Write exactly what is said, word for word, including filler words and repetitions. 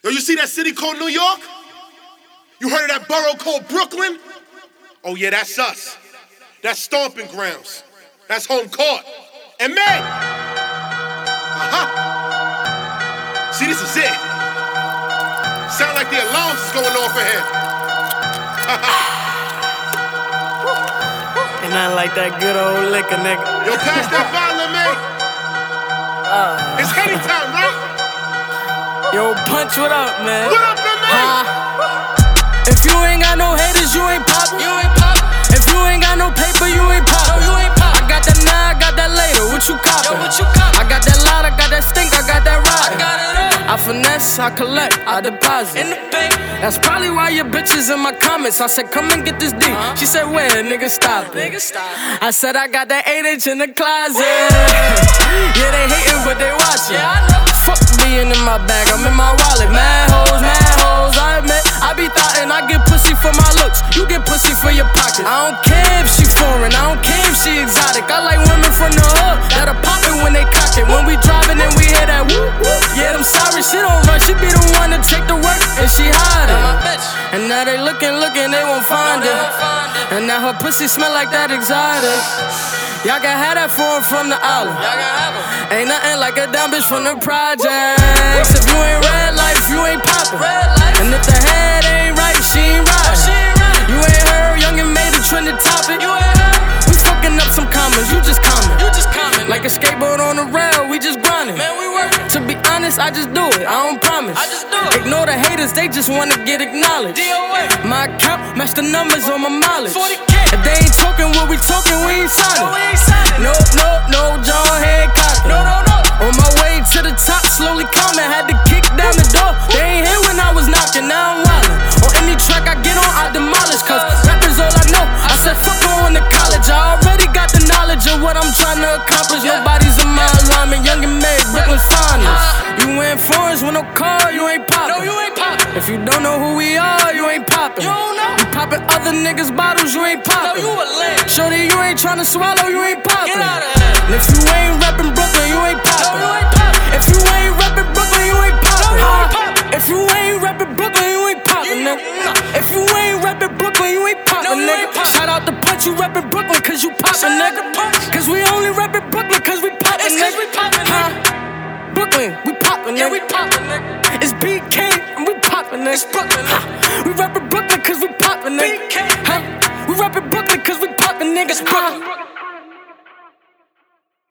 Yo, you see that city called New York? You heard of that borough called Brooklyn? Oh yeah, that's us. That's stomping grounds. That's home court. And man, uh-huh. See, this is it. Sound like the alarms is going off ahead. Ain't nothing like that good old liquor, nigga. Yo, pass that bottle, man. Uh, it's Henny time, right? Yo, Punch, what up, man? What up, man? Uh, if you ain't got no haters, you ain't poppin'. You ain't poppin'. If you ain't got no paper, you ain't poppin'. No, you ain't poppin'. I got that now, I got that later. What you coppin'? Yo, what you coppin'? I got that lot, I got that stink, I got that ride. I got it all. I finesse, I collect, I deposit. In the bank. That's probably why your bitch is in my comments. I said, come and get this D. Uh-huh. She said, where? Nigga, stop it. Nigga, stop. I said, I got that eight inch in the closet. Yeah, they hating, but they watching. Yeah, I know. Fuck being in my bag, I'm in my wallet. Mad hoes, mad hoes, I admit. I be thottin', I get pussy for my looks. You get pussy for your pockets. I don't care if she foreign, I don't care if she exotic. I like women from the hood that are poppin' when they cock it. When we driving and we hear that whoop whoop. Yeah, I'm sorry, she don't run. She be the one to take the work and she hide it. And now they looking, looking, they won't find it. And now her pussy smell like that exotic. Y'all can have that form from the island. Ain't nothing like a dumb bitch from the projects. If you ain't red life, you ain't poppin'. And if the head ain't right, she ain't riding. You ain't heard, young and made a trending topic. We fucking up some commas, you just comment. Like a skateboard on the rail, we just grindin'. To be honest, I just do it, I don't promise. I just do it. Ignore the haters, they just wanna get acknowledged. D O A. My account, match the numbers on my mileage. forty K. If they ain't talking what we talking, we ain't signing. No, we ain't signing. No, no, no, John Hancock. No, no, no. On my way to the top, slowly coming, had to kick down the door. They ain't here when I was knocking, now I'm wildin'. On any track I get on, I demolish. Cause rap is all I know. I said fuck going to college. I already got the knowledge of what I'm trying to accomplish. Nobody's in my alignment, young and made, Brooklyn's finest. You ain't foreigns with no car, you ain't poppin'. No, you ain't poppin'. If you don't know who we are, you ain't poppin'. You don't know. You poppin' other niggas' bottles, you ain't poppin'. No, you a lamb. Shorty, you ain't tryna swallow, you ain't poppin'. Get out of here. And if you ain't reppin' Brooklyn, you ain't poppin'. No, you ain't poppin'. If you ain't reppin' Brooklyn, you ain't poppin'. No, you ain't poppin'. If you ain't reppin' Brooklyn, you ain't poppin', nigga. If you ain't reppin' Brooklyn, you ain't poppin', no, nigga. Shout out to Punch, you reppin' Brooklyn, cause you poppin', nigga. Cause we only reppin' Brooklyn, cause we poppin', nigga. We poppin', huh? Brooklyn, we poppin', nigga. Yeah, we poppin', nigga. It's B K, and we poppin', nigga. It's Brooklyn, huh? We reppin' Brooklyn, cause we poppin', nigga. B K, huh? We reppin' Brooklyn, cause we poppin', nigga. It's Brooklyn.